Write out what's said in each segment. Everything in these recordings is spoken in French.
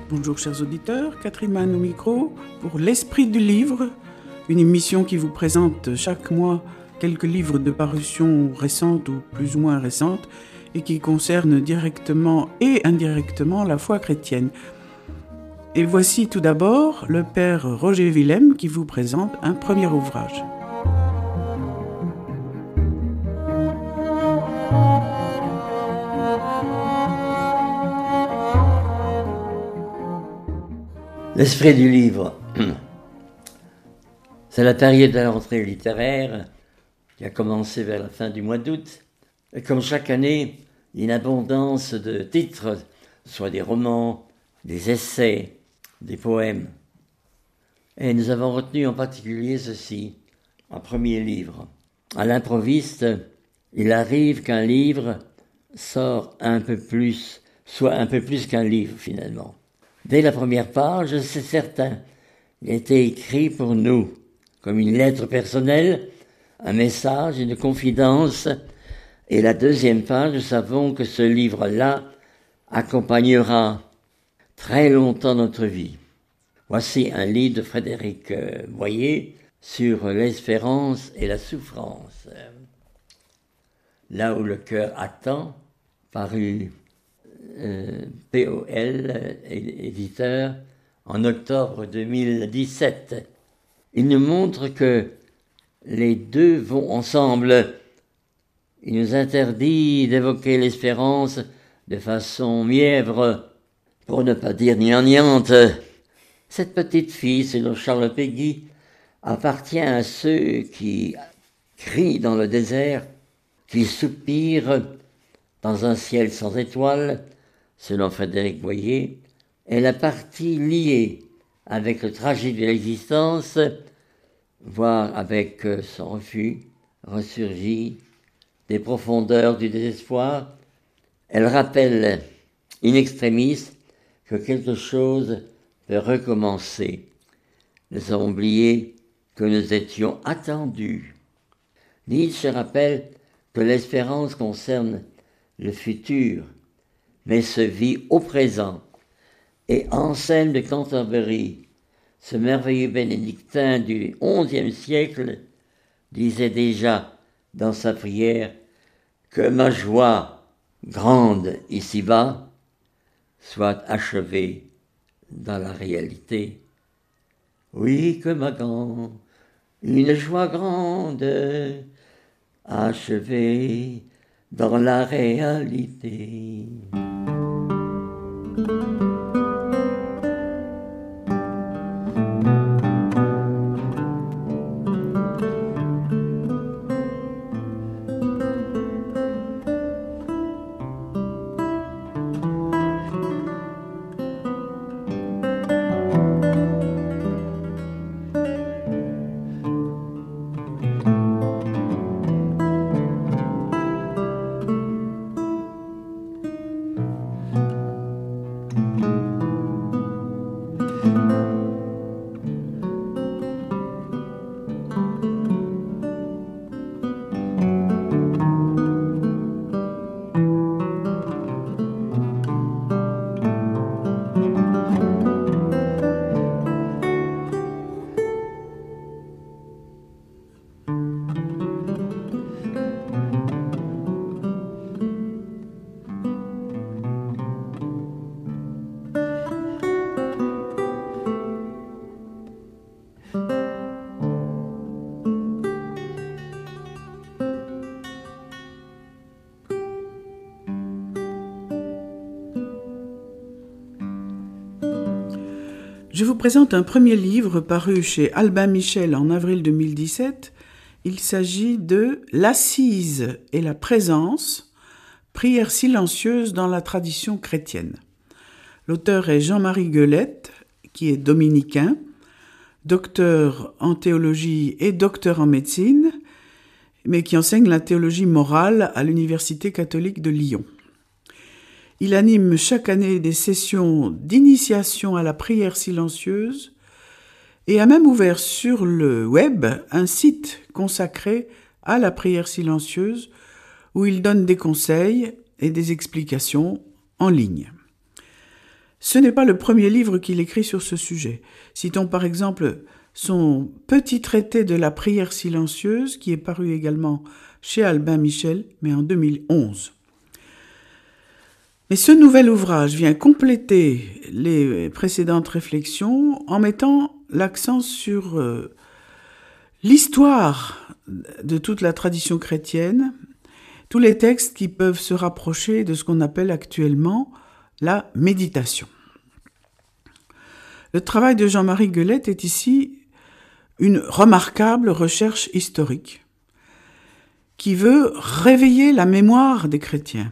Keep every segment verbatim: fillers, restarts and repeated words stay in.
Bonjour chers auditeurs, Catherine Mann au micro pour l'Esprit du livre, une émission qui vous présente chaque mois quelques livres de parution récente ou plus ou moins récente et qui concernent directement et indirectement la foi chrétienne. Et voici tout d'abord le père Roger Willem qui vous présente un premier ouvrage. L'esprit du livre, c'est la période de la rentrée littéraire qui a commencé vers la fin du mois d'août. Et comme chaque année, il y a une abondance de titres, soit des romans, des essais, des poèmes. Et nous avons retenu en particulier ceci, un premier livre. À l'improviste, il arrive qu'un livre sort un peu plus, soit un peu plus qu'un livre finalement. Dès la première page, c'est certain, il a été écrit pour nous, comme une lettre personnelle, un message, une confidence. Et la deuxième page, nous savons que ce livre-là accompagnera très longtemps notre vie. Voici un livre de Frédéric Boyer sur l'espérance et la souffrance. Là où le cœur attend, paru Euh, P O L, éditeur, en octobre deux mille dix-sept. Il nous montre que les deux vont ensemble. Il nous interdit d'évoquer l'espérance de façon mièvre, pour ne pas dire gnangnante. Cette petite fille, selon Charles Péguy, appartient à ceux qui crient dans le désert, qui soupirent dans un ciel sans étoiles. Selon Frédéric Boyer, est la partie liée avec le tragique de l'existence, voire avec son refus, ressurgit des profondeurs du désespoir. Elle rappelle in extremis que quelque chose peut recommencer. Nous avons oublié que nous étions attendus. Nietzsche rappelle que l'espérance concerne le futur, mais se vit au présent. Et Anselme de Canterbury, ce merveilleux bénédictin du onzième siècle, disait déjà dans sa prière que ma joie grande ici-bas soit achevée dans la réalité. Oui, que ma grande, une joie grande achevée dans la réalité. Je vous présente un premier livre paru chez Albin Michel en avril deux mille dix-sept. Il s'agit de L'Assise et la présence, prière silencieuse dans la tradition chrétienne. L'auteur est Jean-Marie Gueulette, qui est dominicain, docteur en théologie et docteur en médecine, mais qui enseigne la théologie morale à l'Université catholique de Lyon. Il anime chaque année des sessions d'initiation à la prière silencieuse et a même ouvert sur le web un site consacré à la prière silencieuse où il donne des conseils et des explications en ligne. Ce n'est pas le premier livre qu'il écrit sur ce sujet. Citons par exemple son petit traité de la prière silencieuse, qui est paru également chez Albin Michel, mais en deux mille onze. Mais ce nouvel ouvrage vient compléter les précédentes réflexions en mettant l'accent sur euh, l'histoire de toute la tradition chrétienne, tous les textes qui peuvent se rapprocher de ce qu'on appelle actuellement la méditation. Le travail de Jean-Marie Guelette est ici une remarquable recherche historique qui veut réveiller la mémoire des chrétiens.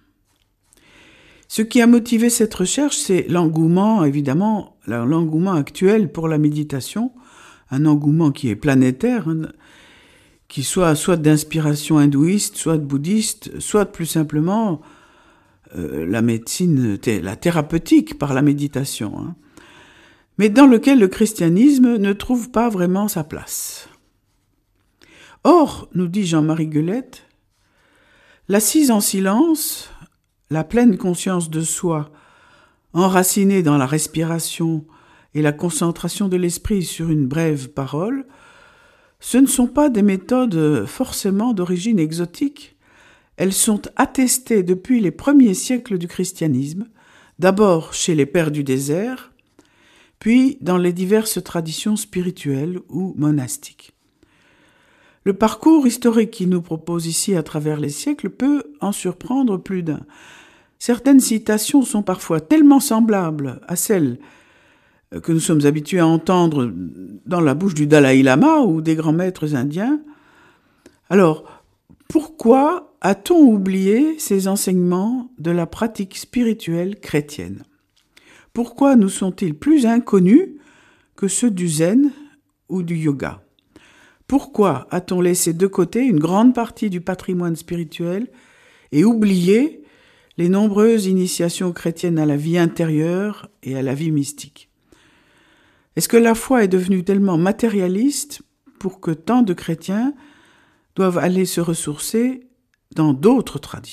Ce qui a motivé cette recherche, c'est l'engouement, évidemment, l'engouement actuel pour la méditation, un engouement qui est planétaire, hein, qui soit soit d'inspiration hindouiste, soit bouddhiste, soit plus simplement euh, la médecine, la thérapeutique par la méditation, hein, mais dans lequel le christianisme ne trouve pas vraiment sa place. Or, nous dit Jean-Marie Guelette, l'assise en silence, la pleine conscience de soi, enracinée dans la respiration et la concentration de l'esprit sur une brève parole, ce ne sont pas des méthodes forcément d'origine exotique. Elles sont attestées depuis les premiers siècles du christianisme, d'abord chez les pères du désert, puis dans les diverses traditions spirituelles ou monastiques. Le parcours historique qu'il nous propose ici à travers les siècles peut en surprendre plus d'un. Certaines citations sont parfois tellement semblables à celles que nous sommes habitués à entendre dans la bouche du Dalai Lama ou des grands maîtres indiens. Alors, pourquoi a-t-on oublié ces enseignements de la pratique spirituelle chrétienne ? Pourquoi nous sont-ils plus inconnus que ceux du zen ou du yoga ? Pourquoi a-t-on laissé de côté une grande partie du patrimoine spirituel et oublié les nombreuses initiations chrétiennes à la vie intérieure et à la vie mystique ? Est-ce que la foi est devenue tellement matérialiste pour que tant de chrétiens doivent aller se ressourcer dans d'autres traditions ?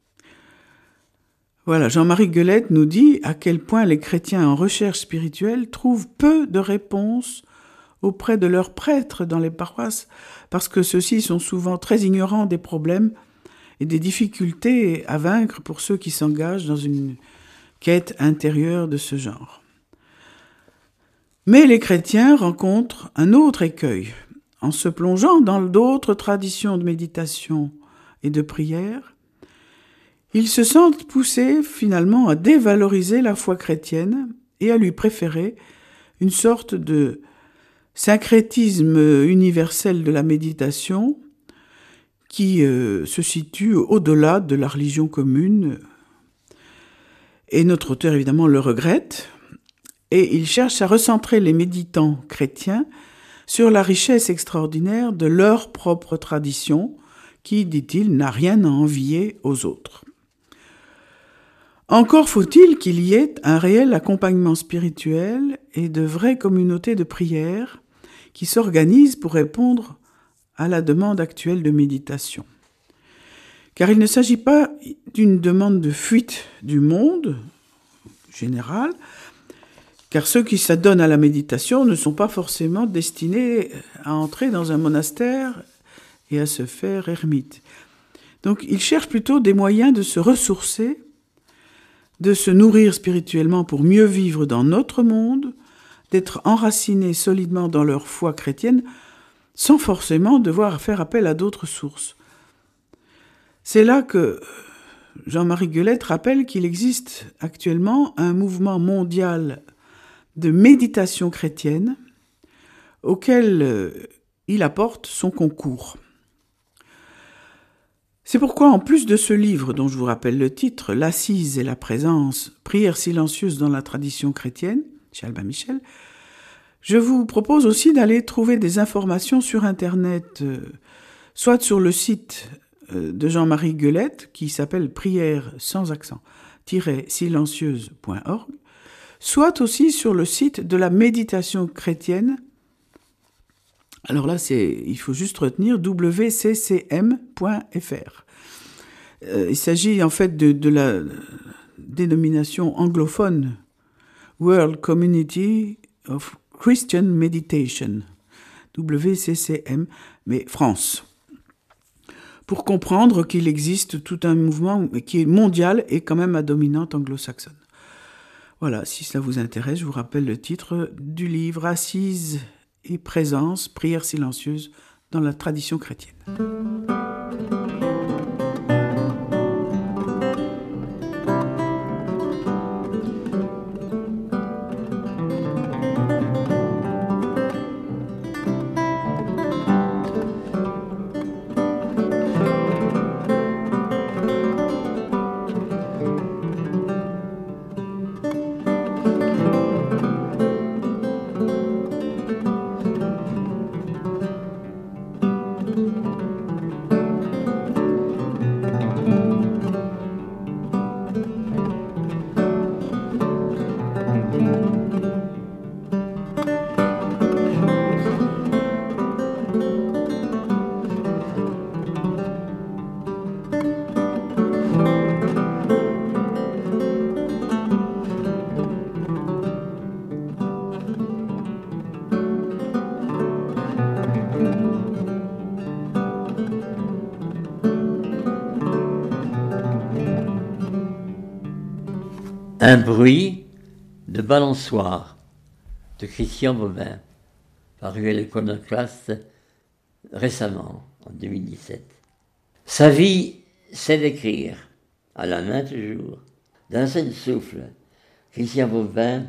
Voilà, Jean-Marie Guelette nous dit à quel point les chrétiens en recherche spirituelle trouvent peu de réponses auprès de leurs prêtres dans les paroisses, parce que ceux-ci sont souvent très ignorants des problèmes et des difficultés à vaincre pour ceux qui s'engagent dans une quête intérieure de ce genre. Mais les chrétiens rencontrent un autre écueil. En se plongeant dans d'autres traditions de méditation et de prière, ils se sentent poussés finalement à dévaloriser la foi chrétienne et à lui préférer une sorte de syncrétisme universel de la méditation qui euh, se situe au-delà de la religion commune. Et notre auteur évidemment le regrette, et il cherche à recentrer les méditants chrétiens sur la richesse extraordinaire de leur propre tradition, qui, dit-il, n'a rien à envier aux autres. Encore faut-il qu'il y ait un réel accompagnement spirituel et de vraies communautés de prière qui s'organisent pour répondre à la demande actuelle de méditation. Car il ne s'agit pas d'une demande de fuite du monde général, car ceux qui s'adonnent à la méditation ne sont pas forcément destinés à entrer dans un monastère et à se faire ermite. Donc ils cherchent plutôt des moyens de se ressourcer, de se nourrir spirituellement pour mieux vivre dans notre monde, d'être enracinés solidement dans leur foi chrétienne, sans forcément devoir faire appel à d'autres sources. C'est là que Jean-Marie Guelette rappelle qu'il existe actuellement un mouvement mondial de méditation chrétienne auquel il apporte son concours. C'est pourquoi, en plus de ce livre dont je vous rappelle le titre, « L'assise et la présence, prière silencieuse dans la tradition chrétienne », chez Albin Michel, je vous propose aussi d'aller trouver des informations sur Internet, euh, soit sur le site euh, de Jean-Marie Guelette, qui s'appelle prière sans accent, silencieuse point org, soit aussi sur le site de la méditation chrétienne. Alors là, c'est, il faut juste retenir w c c m point f r. Euh, il s'agit en fait de, de la dénomination anglophone World Community of Christian Meditation, W C C M, mais France. Pour comprendre qu'il existe tout un mouvement qui est mondial et quand même à dominante anglo-saxonne. Voilà, si cela vous intéresse, je vous rappelle le titre du livre « Assise et présence, prière silencieuse dans la tradition chrétienne ». Un bruit de balançoire de Christian Bobin, paru à l'Iconoclaste récemment, en deux mille dix-sept. Sa vie, c'est d'écrire, à la main toujours, d'un seul souffle. Christian Bobin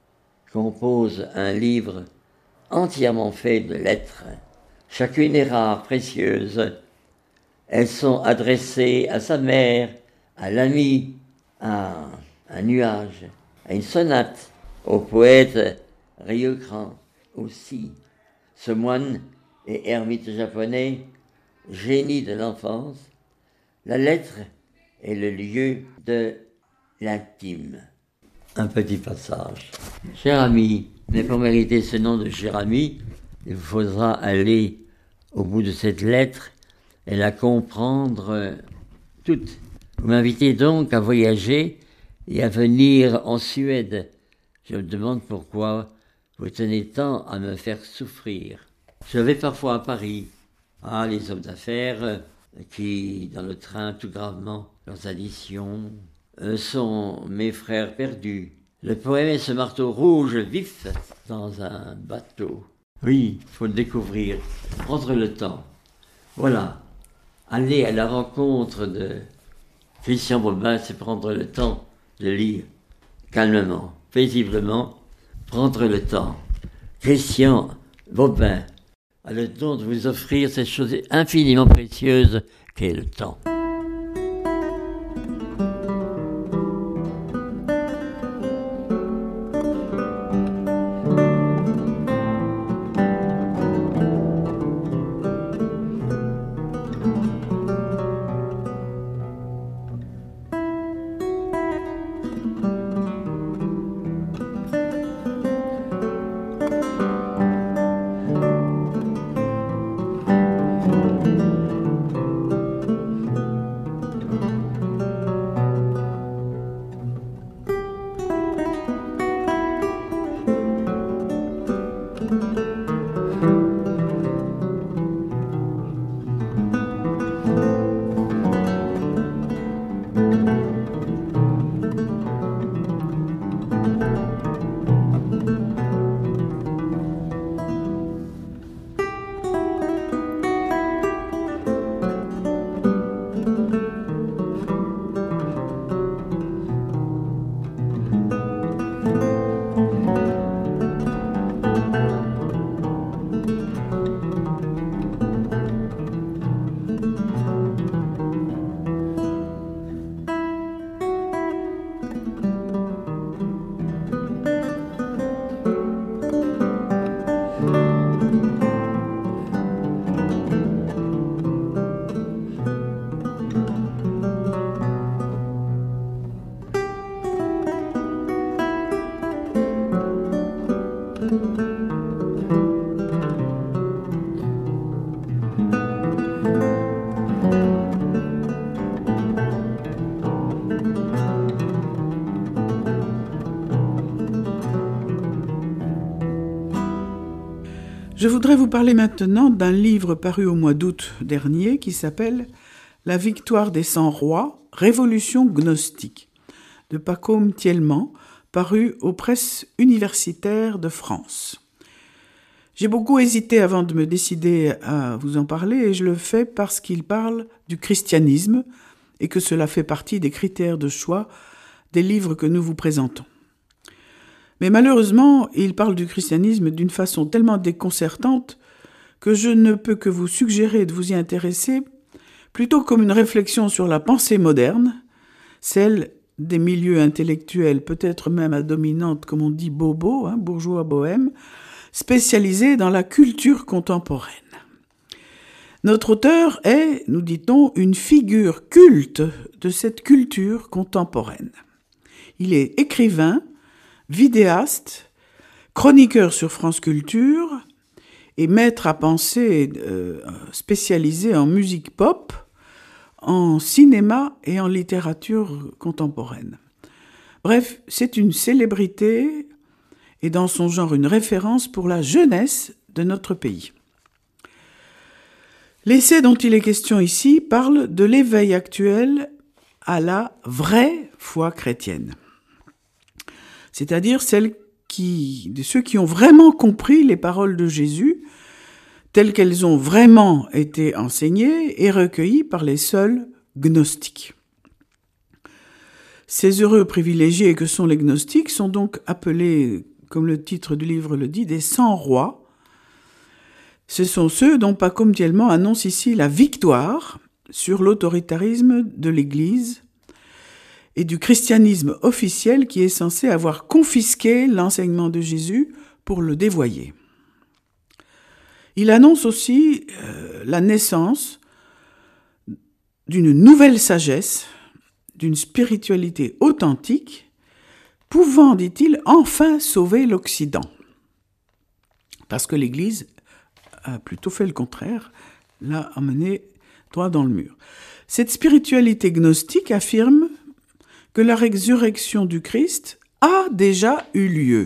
compose un livre entièrement fait de lettres. Chacune est rare, précieuse. Elles sont adressées à sa mère, à l'ami, à un nuage, à une sonate, au poète Ryukan aussi. Ce moine et ermite japonais, génie de l'enfance, la lettre est le lieu de l'intime. Un petit passage. Cher ami, mais pour mériter ce nom de cher ami, il faudra aller au bout de cette lettre et la comprendre toute. Vous m'invitez donc à voyager et à venir en Suède. Je me demande pourquoi vous tenez tant à me faire souffrir. Je vais parfois à Paris. Ah, les hommes d'affaires qui, dans le train, tout gravement, leurs additions, eux sont mes frères perdus. Le poème est ce marteau rouge vif dans un bateau. Oui, il faut le découvrir, prendre le temps. Voilà, aller à la rencontre de Christian Bobin, c'est prendre le temps de lire calmement, paisiblement, prendre le temps. Christian Bobin a le don de vous offrir cette chose infiniment précieuse qu'est le temps. Je voudrais vous parler maintenant d'un livre paru au mois d'août dernier qui s'appelle « La victoire des cent rois, révolution gnostique » de Pacôme Thielman, paru aux presses universitaires de France. J'ai beaucoup hésité avant de me décider à vous en parler et je le fais parce qu'il parle du christianisme et que cela fait partie des critères de choix des livres que nous vous présentons. Mais malheureusement, il parle du christianisme d'une façon tellement déconcertante que je ne peux que vous suggérer de vous y intéresser plutôt comme une réflexion sur la pensée moderne, celle des milieux intellectuels, peut-être même à dominante, comme on dit, bobo, hein, bourgeois bohème, spécialisés dans la culture contemporaine. Notre auteur est, nous dit-on, une figure culte de cette culture contemporaine. Il est écrivain, vidéaste, chroniqueur sur France Culture et maître à penser euh, spécialisé en musique pop, en cinéma et en littérature contemporaine. Bref, c'est une célébrité et dans son genre une référence pour la jeunesse de notre pays. L'essai dont il est question ici parle de l'éveil actuel à la vraie foi chrétienne. C'est-à-dire celle qui, de ceux qui ont vraiment compris les paroles de Jésus, telles qu'elles ont vraiment été enseignées et recueillies par les seuls gnostiques. Ces heureux privilégiés que sont les gnostiques sont donc appelés, comme le titre du livre le dit, des cent rois. Ce sont ceux dont Pacôme Thielman annonce ici la victoire sur l'autoritarisme de l'Église et du christianisme officiel qui est censé avoir confisqué l'enseignement de Jésus pour le dévoyer. Il annonce aussi euh, la naissance d'une nouvelle sagesse, d'une spiritualité authentique, pouvant, dit-il, enfin sauver l'Occident. Parce que l'Église a plutôt fait le contraire, l'a amené droit dans le mur. Cette spiritualité gnostique affirme que la résurrection du Christ a déjà eu lieu.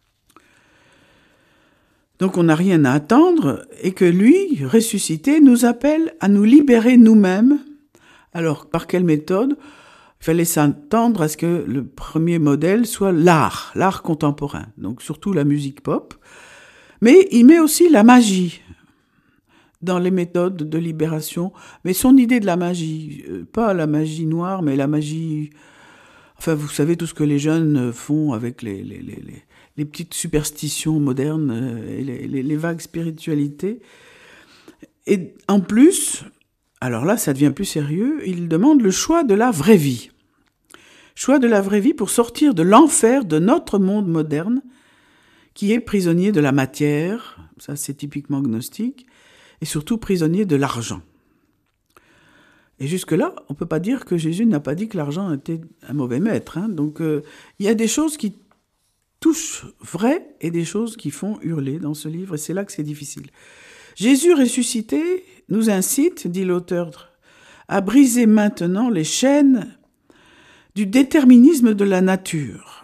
Donc on n'a rien à attendre et que lui, ressuscité, nous appelle à nous libérer nous-mêmes. Alors par quelle méthode ? Il fallait s'attendre à ce que le premier modèle soit l'art, l'art contemporain, donc surtout la musique pop. Mais il met aussi la magie dans les méthodes de libération. Mais son idée de la magie, pas la magie noire, mais la magie... Enfin, vous savez tout ce que les jeunes font avec les, les, les, les, les petites superstitions modernes et les, les, les vagues spiritualités. Et en plus, alors là, ça devient plus sérieux, il demande le choix de la vraie vie. Choix de la vraie vie pour sortir de l'enfer de notre monde moderne, qui est prisonnier de la matière, ça c'est typiquement gnostique, et surtout prisonnier de l'argent. Et jusque-là, on ne peut pas dire que Jésus n'a pas dit que l'argent était un mauvais maître. Hein. Donc, euh, il y a des choses qui touchent vrai et des choses qui font hurler dans ce livre, et c'est là que c'est difficile. Jésus ressuscité nous incite, dit l'auteur, à briser maintenant les chaînes du déterminisme de la nature.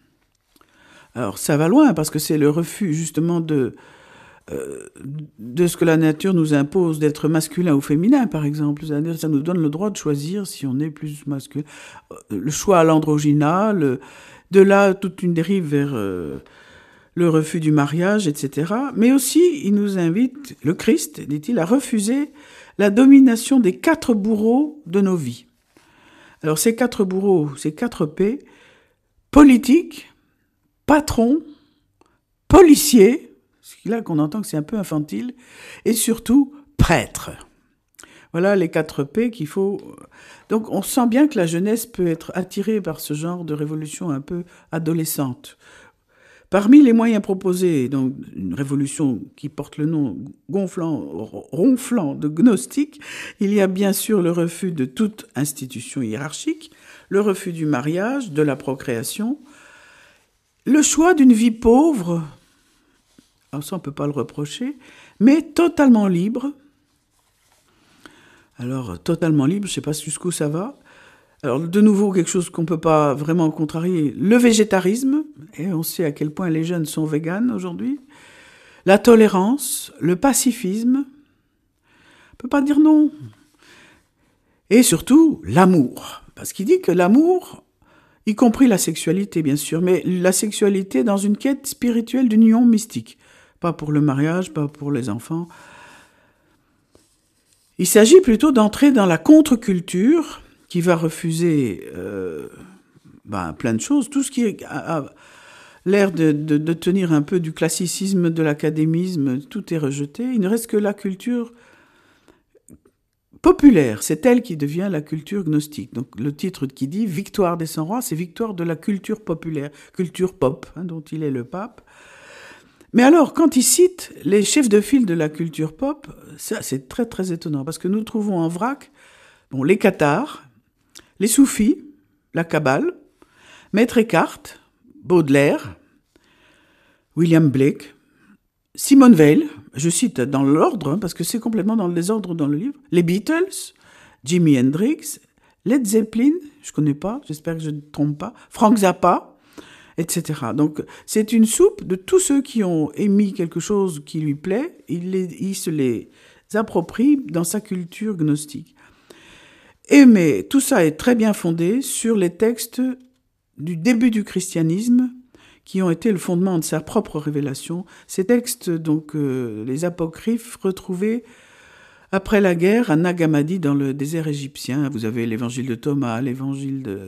Alors, ça va loin, parce que c'est le refus, justement, de... Euh, de ce que la nature nous impose d'être masculin ou féminin, par exemple. C'est-à-dire, ça nous donne le droit de choisir si on est plus masculin. Le choix à l'androgynat, le, de là, toute une dérive vers euh, le refus du mariage, et cetera. Mais aussi, il nous invite, le Christ, dit-il, à refuser la domination des quatre bourreaux de nos vies. Alors, ces quatre bourreaux, ces quatre P, politique, patron, policier, c'est là qu'on entend que c'est un peu infantile, et surtout prêtre. Voilà les quatre P qu'il faut... Donc on sent bien que la jeunesse peut être attirée par ce genre de révolution un peu adolescente. Parmi les moyens proposés, donc une révolution qui porte le nom gonflant, ronflant de gnostique, il y a bien sûr le refus de toute institution hiérarchique, le refus du mariage, de la procréation, le choix d'une vie pauvre... Alors ça, on ne peut pas le reprocher, mais totalement libre. Alors, totalement libre, je ne sais pas jusqu'où ça va. Alors, de nouveau, quelque chose qu'on ne peut pas vraiment contrarier, le végétarisme, et on sait à quel point les jeunes sont véganes aujourd'hui. la tolérance, le pacifisme, on ne peut pas dire non. Et surtout, l'amour. Parce qu'il dit que l'amour, y compris la sexualité, bien sûr, mais la sexualité dans une quête spirituelle d'union mystique. Pas pour le mariage, pas pour les enfants. Il s'agit plutôt d'entrer dans la contre-culture qui va refuser euh, ben, plein de choses. Tout ce qui a, a l'air de, de, de tenir un peu du classicisme, de l'académisme, tout est rejeté. Il ne reste que la culture populaire. C'est elle qui devient la culture gnostique. Donc le titre qui dit « Victoire des cent rois », c'est victoire de la culture populaire, culture pop, hein, dont il est le pape. Mais alors, quand il cite les chefs de file de la culture pop, ça c'est très très étonnant, parce que nous trouvons en vrac bon, les cathares, les soufis, la Kabbale, Maître Eckhart, Baudelaire, William Blake, Simone Weil, je cite dans l'ordre, hein, parce que c'est complètement dans le désordre dans le livre, les Beatles, Jimi Hendrix, Led Zeppelin, je ne connais pas, j'espère que je ne me trompe pas, Frank Zappa, et cetera. Donc c'est une soupe de tous ceux qui ont émis quelque chose qui lui plaît, il, les, il se les approprie dans sa culture gnostique. Et mais tout ça est très bien fondé sur les textes du début du christianisme, qui ont été le fondement de sa propre révélation. Ces textes, donc euh, les apocryphes, retrouvés après la guerre à Nag Hammadi dans le désert égyptien. Vous avez l'évangile de Thomas, l'évangile de,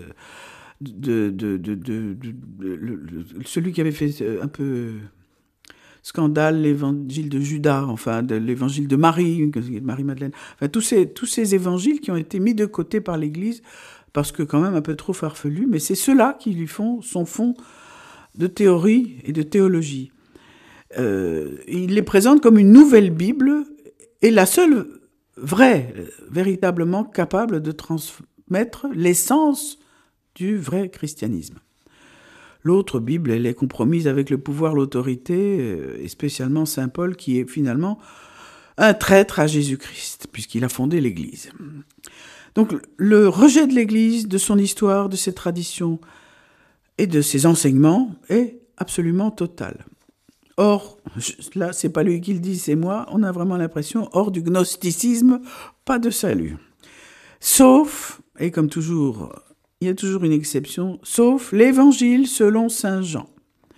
de, de, de, de, de, de, de, de celui qui avait fait un peu scandale, l'évangile de Judas, enfin de l'évangile de Marie, Marie-Madeleine. Enfin tous ces, tous ces évangiles qui ont été mis de côté par l'Église parce que quand même un peu trop farfelus, mais c'est ceux-là qui lui font son fond de théorie et de théologie. Euh, il les présente comme une nouvelle Bible et la seule vraie, véritablement capable de transmettre l'essence du vrai christianisme. L'autre Bible, elle est compromise avec le pouvoir, l'autorité, et spécialement Saint Paul, qui est finalement un traître à Jésus-Christ, puisqu'il a fondé l'Église. Donc le rejet de l'Église, de son histoire, de ses traditions, et de ses enseignements est absolument total. Or, là, c'est pas lui qui le dit, c'est moi, on a vraiment l'impression, hors du gnosticisme, pas de salut. Sauf, et comme toujours, il y a toujours une exception, sauf l'évangile selon saint Jean,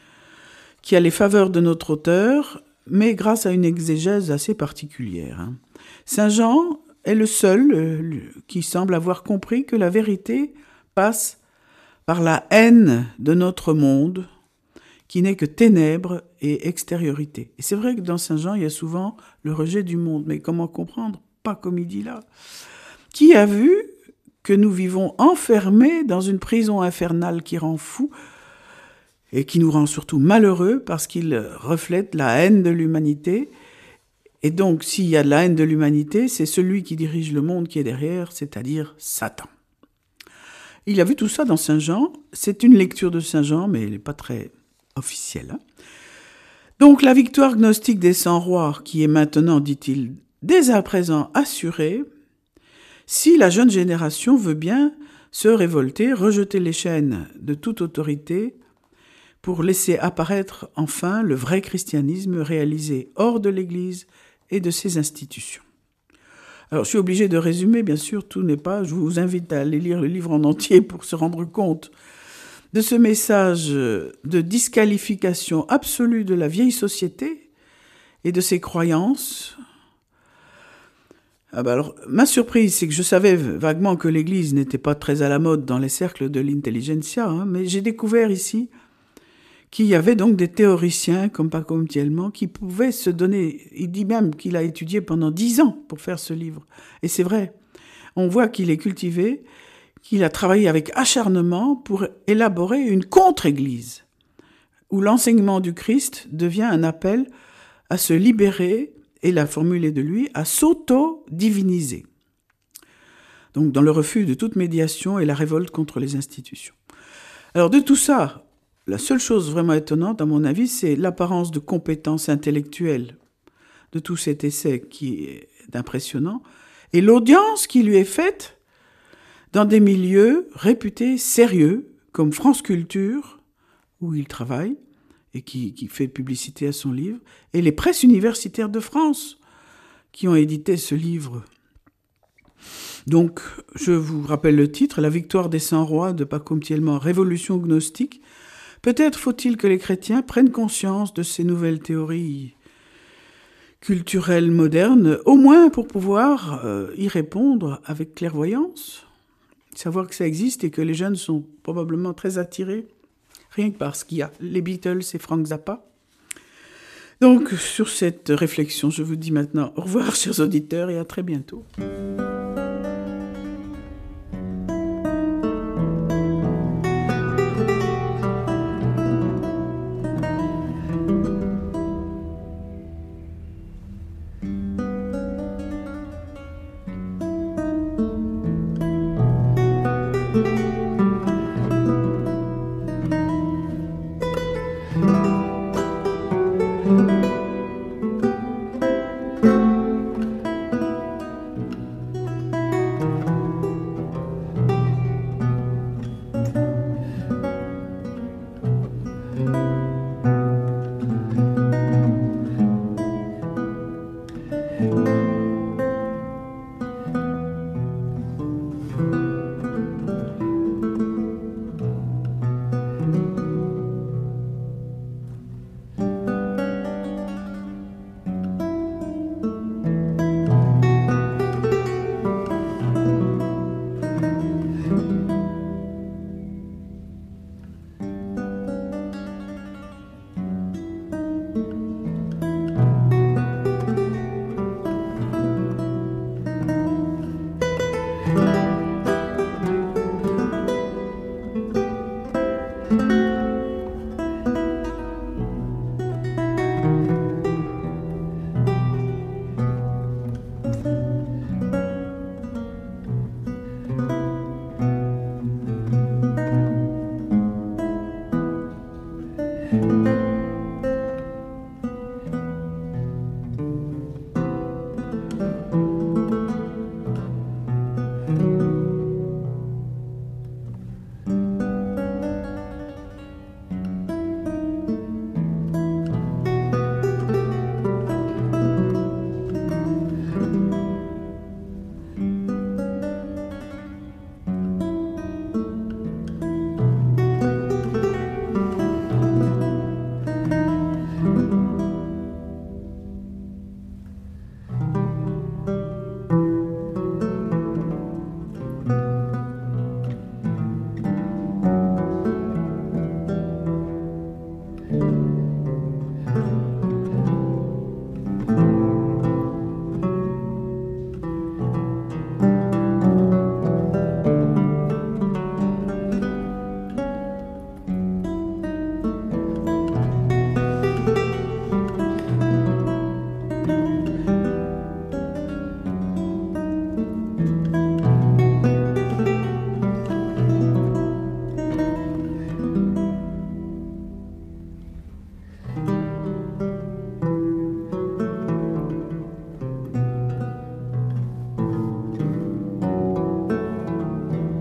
qui a les faveurs de notre auteur, mais grâce à une exégèse assez particulière. Hein. Saint Jean est le seul euh, qui semble avoir compris que la vérité passe par la haine de notre monde, qui n'est que ténèbres et extériorité. Et c'est vrai que dans Saint Jean, il y a souvent le rejet du monde. Mais comment comprendre? Pas comme il dit là. Qui a vu que nous vivons enfermés dans une prison infernale qui rend fou et qui nous rend surtout malheureux parce qu'il reflète la haine de l'humanité. Et donc, s'il y a de la haine de l'humanité, c'est celui qui dirige le monde qui est derrière, c'est-à-dire Satan. Il a vu tout ça dans Saint Jean. C'est une lecture de Saint Jean, mais elle n'est pas très officielle. Hein. Donc la victoire gnostique des cent rois, qui est maintenant, dit-il, dès à présent assurée, si la jeune génération veut bien se révolter, rejeter les chaînes de toute autorité, pour laisser apparaître enfin le vrai christianisme réalisé hors de l'Église et de ses institutions. Alors, je suis obligé de résumer, bien sûr, tout n'est pas... Je vous invite à aller lire le livre en entier pour se rendre compte de ce message de disqualification absolue de la vieille société et de ses croyances. Ah ben alors, ma surprise, c'est que je savais vaguement que l'Église n'était pas très à la mode dans les cercles de l'intelligentsia, hein, mais j'ai découvert ici qu'il y avait donc des théoriciens, comme Paco Thielman, qui pouvaient se donner... Il dit même qu'il a étudié pendant dix ans pour faire ce livre. Et c'est vrai. On voit qu'il est cultivé, qu'il a travaillé avec acharnement pour élaborer une contre-église, où l'enseignement du Christ devient un appel à se libérer, et la formule est de lui, à s'auto-diviniser. Donc dans le refus de toute médiation et la révolte contre les institutions. Alors de tout ça... La seule chose vraiment étonnante, à mon avis, c'est l'apparence de compétence intellectuelle de tout cet essai qui est impressionnant, et l'audience qui lui est faite dans des milieux réputés sérieux, comme France Culture, où il travaille, et qui, qui fait publicité à son livre, et les presses universitaires de France qui ont édité ce livre. Donc, je vous rappelle le titre, La victoire des cent rois de Paco Mtielman, Révolution gnostique. Peut-être faut-il que les chrétiens prennent conscience de ces nouvelles théories culturelles modernes, au moins pour pouvoir euh, y répondre avec clairvoyance, savoir que ça existe et que les jeunes sont probablement très attirés, rien que parce qu'il y a les Beatles et Frank Zappa. Donc, sur cette réflexion, je vous dis maintenant au revoir, chers auditeurs, et à très bientôt.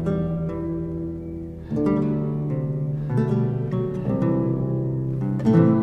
Thank you.